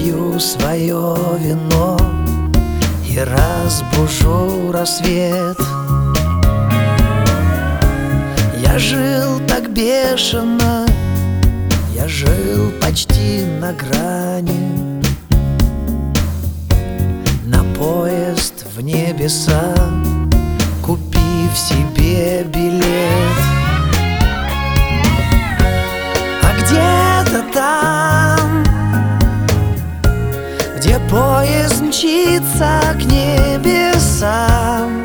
допью свое вино и разбужу рассвет. Я жил так бешено, я жил почти на грани, на поезд в небеса, купив себе билет. А где-то там, где поезд мчится к небесам,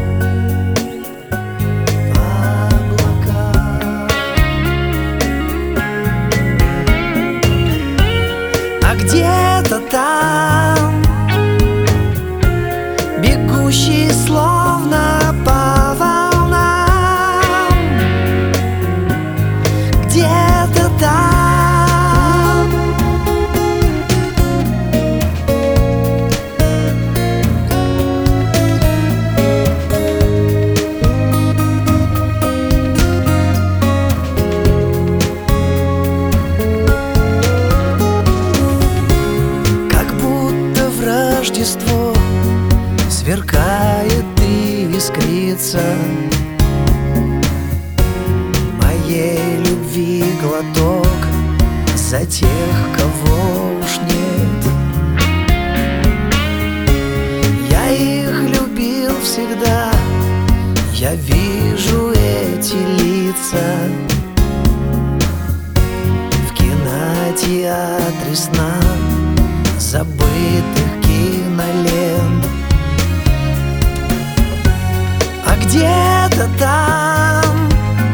где-то там, бегущий словно по волнам, где-то там. Рождество сверкает и искрится, моей любви глоток за тех, кого уж нет. Я их любил всегда, я вижу эти лица в кинотеатре сна забытых кинолент. А где-то там,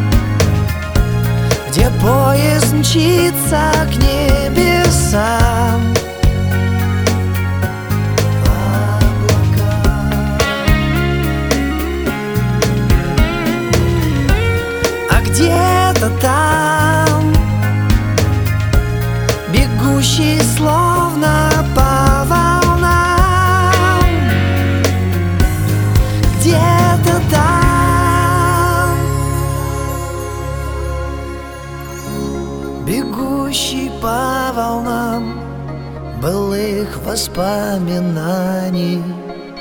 где поезд мчится к небесам, облака. А где-то там, бегущий словно по волнам, где-то там, бегущий по волнам былых воспоминаний.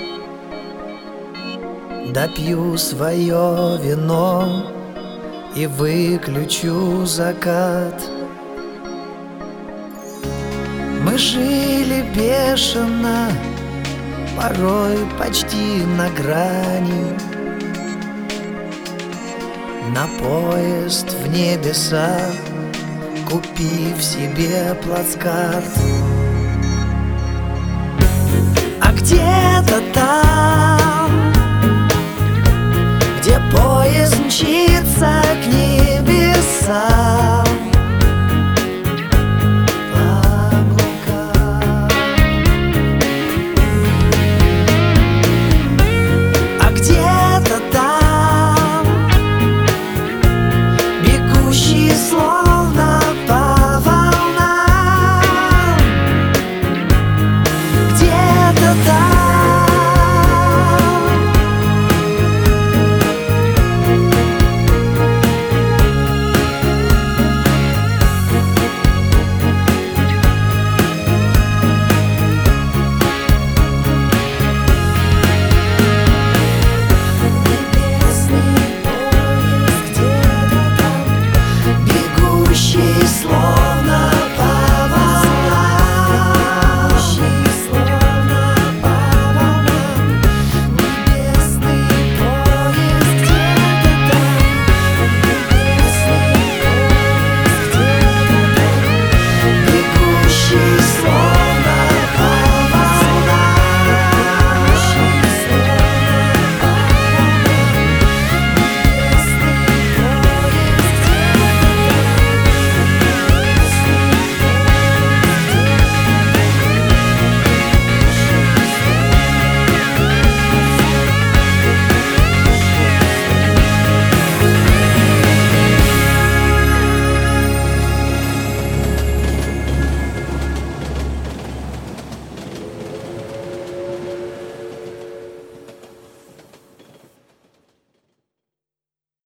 Допью свое вино и выключу закат. Мы жили бешено, порой почти на грани, на поезд в небеса, купив себе плацкарт. А где-то там, где поезд мчится к небесам,